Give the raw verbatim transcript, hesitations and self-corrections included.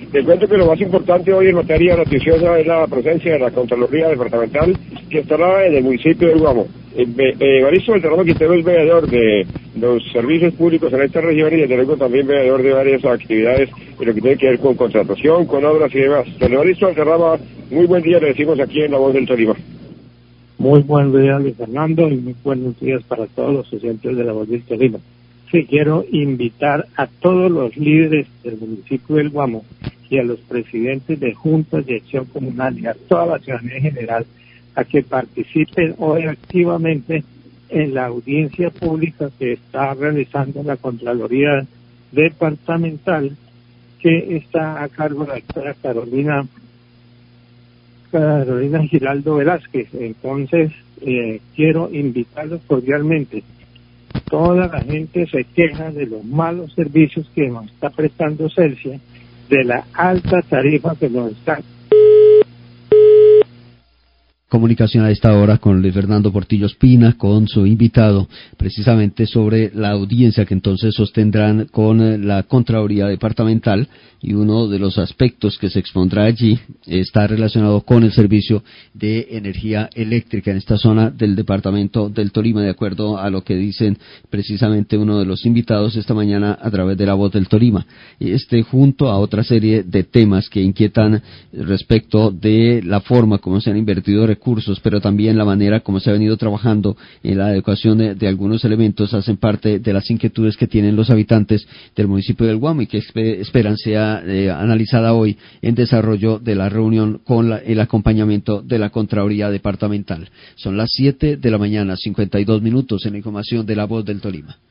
Les cuento que lo más importante hoy en materia noticiosa es la presencia de la Contraloría Departamental que estará en el municipio de Guamo. Eh, eh, Evaristo Valderrama Quintero es veedor de los servicios públicos en esta región y desde luego también veedor de varias actividades en lo que tiene que ver con contratación, con obras y demás. Don Evaristo Valderrama, muy buen día, le decimos aquí en La Voz del Tolima. Muy buen día, Luis Fernando, y muy buenos días para todos los oyentes de La Voz del Tolima. Sí, quiero invitar a todos los líderes del municipio del Guamo y a los presidentes de juntas de acción comunal y a toda la ciudadanía en general a que participen hoy activamente en la audiencia pública que está realizando la Contraloría Departamental, que está a cargo de la doctora Carolina Carolina Giraldo Velázquez. Entonces, eh, quiero invitarlos cordialmente. Toda la gente se queja de los malos servicios que nos está prestando Celsia, de la alta tarifa que nos está. Comunicación a esta hora con Luis Fernando Portillo Espina, con su invitado, precisamente sobre la audiencia que entonces sostendrán con la Contraloría Departamental, y uno de los aspectos que se expondrá allí está relacionado con el servicio de energía eléctrica en esta zona del departamento del Tolima, de acuerdo a lo que dicen precisamente uno de los invitados esta mañana a través de La Voz del Tolima. Este, junto a otra serie de temas que inquietan respecto de la forma como se han invertido recursos, pero también la manera como se ha venido trabajando en la adecuación de, de algunos elementos, hacen parte de las inquietudes que tienen los habitantes del municipio del Guamo y que espe- esperan sea eh, analizada hoy en desarrollo de la reunión con la, el acompañamiento de la Contraloría Departamental. Son las siete de la mañana, cincuenta y dos minutos, en la información de La Voz del Tolima.